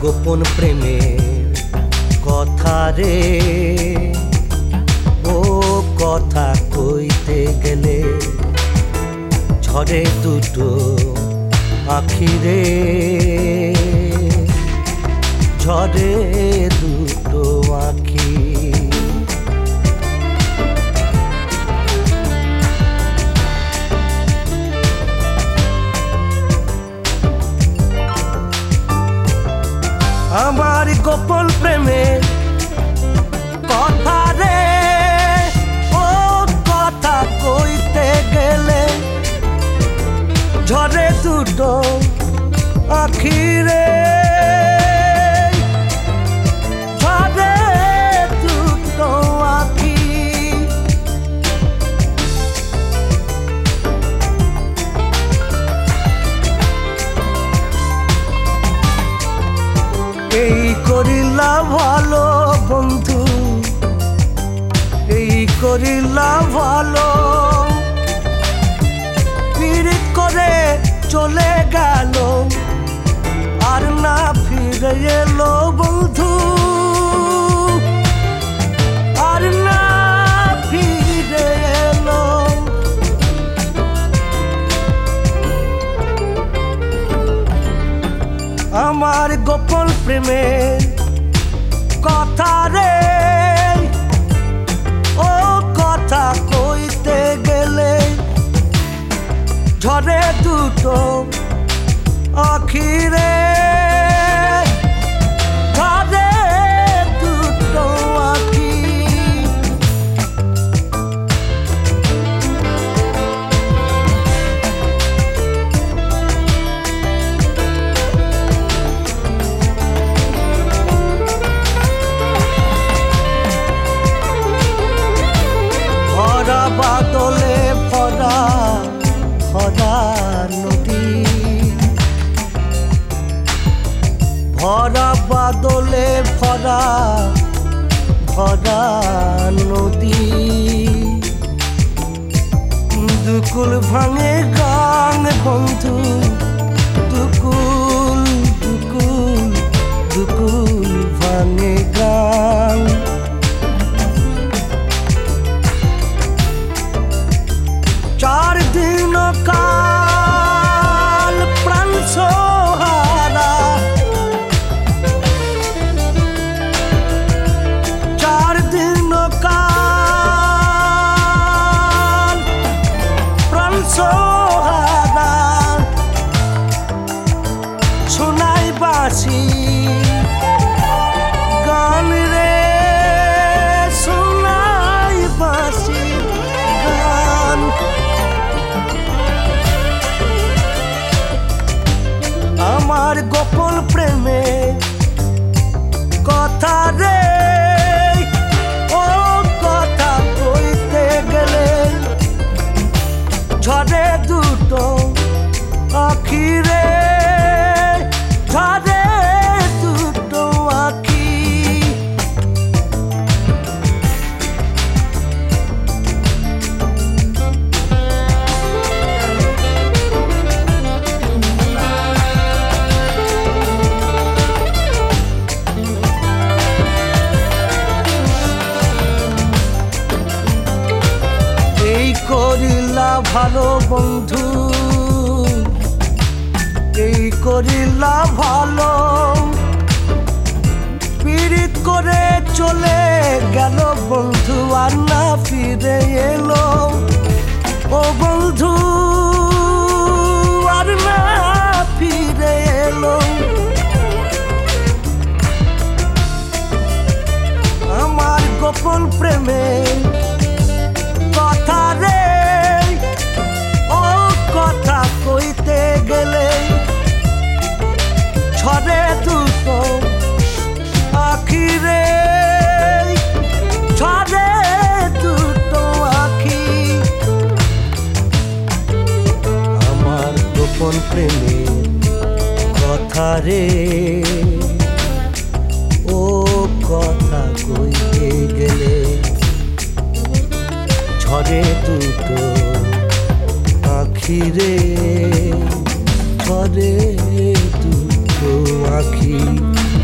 গোপন প্রেমের কথা রে, ও কথা কইতে গেলে ঝরে দুটো আখি রে, ঝরে দুটো আখি। আমার গোপন প্রেমের কথা রে, ও কথা কইতে গেলে ঝরে দুটো আখি রে, ঝরে দুটো আখি। এই করিলা ভালো বন্ধু, এই করিলা ভালো, পীড়িত করে চলে গেল আর না ফিরে এলো বন্ধু, আর না ফিরে এলো। আমার গোপন প্রেমের কথা রে, ও কথা কইতে গেলে ঝরে দুটো আখি রে, ঝরে দুটো আখি। ভরা বাদলে ভরা ভরা নদী, ভরা বাদলে ভরা ভরা নদী, দুকুল ভাঙে গান বন্ধু, দুকুল দুকুল দুকুল ভাঙে গান। চার দিন কাল প্রাণ সোহারা, চার দিন কাল প্রাণ সোহারা, শোনাই বাঁশি গান রে, শোনাই বাঁশি গান। আমার গোপন প্রেমে কথা রে, ও কথা কইতে গেলে ঝরে দুটো আখি রে, ঝরে দুটো আখি। করিলা ভালো বন্ধু, এই করিলা ভালো, পীড়িত করে চলে গেল বন্ধু আর না ফিরে এলো, ও বন্ধু আর না ফিরে এলো। আমার গোপন প্রেমে কথা রে, ও কথা কইতে গেলে ঝরে দুটো আখি রে, ঝরে দুটো আখি। আমার গোপন প্রেমের কথা রে, ও কথা কইতে গেলে ঝরে দুটো আখি রে, ঝরে দুটো আখি।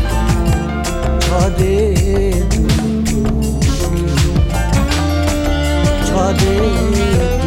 ঝড়ে ঝড়ে